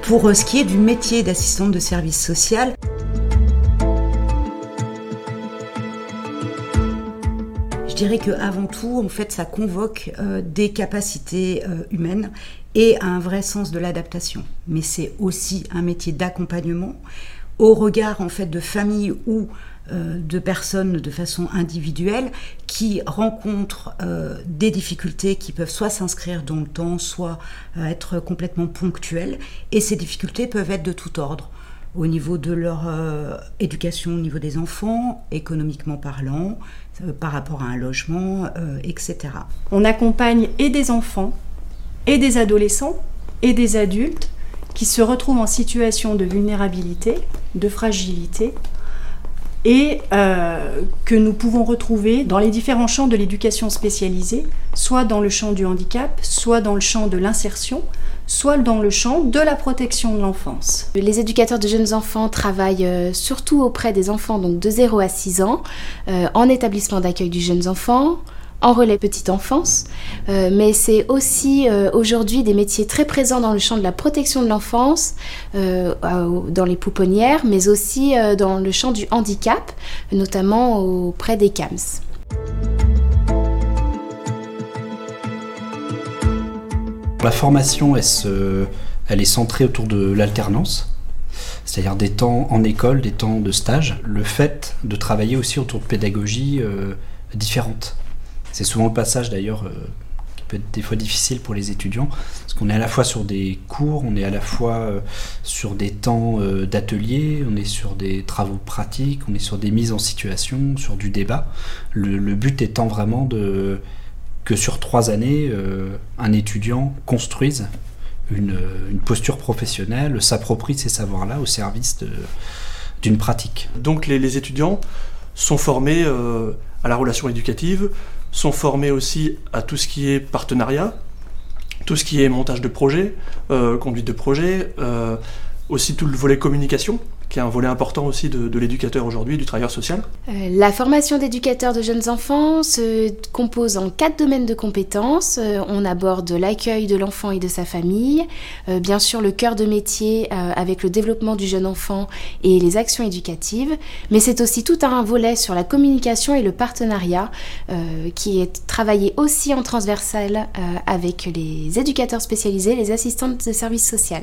Pour ce qui est du métier d'assistante de service social, je dirais qu'avant tout, en fait, ça convoque des capacités humaines et un vrai sens de l'adaptation. Mais c'est aussi un métier d'accompagnement au regard en fait de familles ou de personnes de façon individuelle qui rencontrent des difficultés qui peuvent soit s'inscrire dans le temps, soit être complètement ponctuelles. Et ces difficultés peuvent être de tout ordre, au niveau de leur éducation, au niveau des enfants, économiquement parlant, par rapport à un logement, etc. On accompagne et des enfants, et des adolescents, et des adultes qui se retrouvent en situation de vulnérabilité, de fragilité, et que nous pouvons retrouver dans les différents champs de l'éducation spécialisée, soit dans le champ du handicap, soit dans le champ de l'insertion, soit dans le champ de la protection de l'enfance. Les éducateurs de jeunes enfants travaillent surtout auprès des enfants donc de 0 à 6 ans, en établissement d'accueil du jeunes enfants, en relais petite enfance, mais c'est aussi aujourd'hui des métiers très présents dans le champ de la protection de l'enfance, dans les pouponnières, mais aussi dans le champ du handicap, notamment auprès des CAMS. La formation, elle est centrée autour de l'alternance, c'est-à-dire des temps en école, des temps de stage, le fait de travailler aussi autour de pédagogies différentes. C'est souvent le passage d'ailleurs qui peut être des fois difficile pour les étudiants, parce qu'on est à la fois sur des cours, on est à la fois sur des temps d'atelier, on est sur des travaux pratiques, on est sur des mises en situation, sur du débat. Le but étant vraiment que sur 3 années, un étudiant construise une posture professionnelle, s'approprie ces savoirs-là au service d'une pratique. Donc les étudiants sont formés à la relation éducative, sont formés aussi à tout ce qui est partenariat, tout ce qui est montage de projet, conduite de projet, aussi tout le volet communication, qui est un volet important aussi de l'éducateur aujourd'hui, du travailleur social. La formation d'éducateur de jeunes enfants se compose en 4 domaines de compétences. On aborde l'accueil de l'enfant et de sa famille, bien sûr le cœur de métier avec le développement du jeune enfant et les actions éducatives, mais c'est aussi tout un volet sur la communication et le partenariat qui est travaillé aussi en transversal avec les éducateurs spécialisés, les assistantes de service social.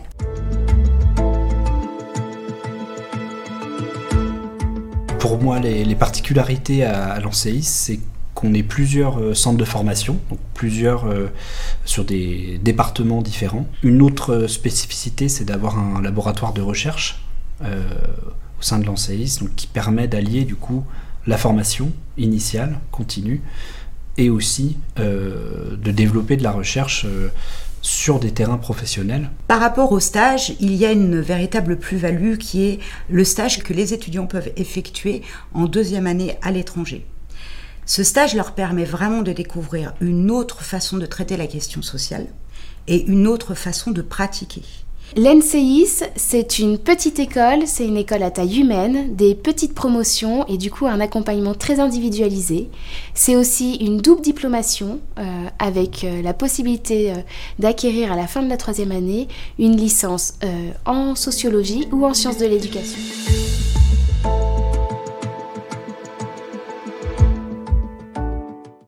Pour moi, les particularités à l'Anceis, c'est qu'on ait plusieurs centres de formation, donc plusieurs sur des départements différents. Une autre spécificité, c'est d'avoir un laboratoire de recherche au sein de l'Anceis, donc qui permet d'allier du coup la formation initiale, continue, et aussi de développer de la recherche sur des terrains professionnels. Par rapport au stage, il y a une véritable plus-value qui est le stage que les étudiants peuvent effectuer en 2e année à l'étranger. Ce stage leur permet vraiment de découvrir une autre façon de traiter la question sociale et une autre façon de pratiquer. L'Anceis, c'est une petite école, c'est une école à taille humaine, des petites promotions et du coup un accompagnement très individualisé. C'est aussi une double diplomation avec la possibilité d'acquérir à la fin de la 3e année une licence en sociologie ou en sciences de l'éducation.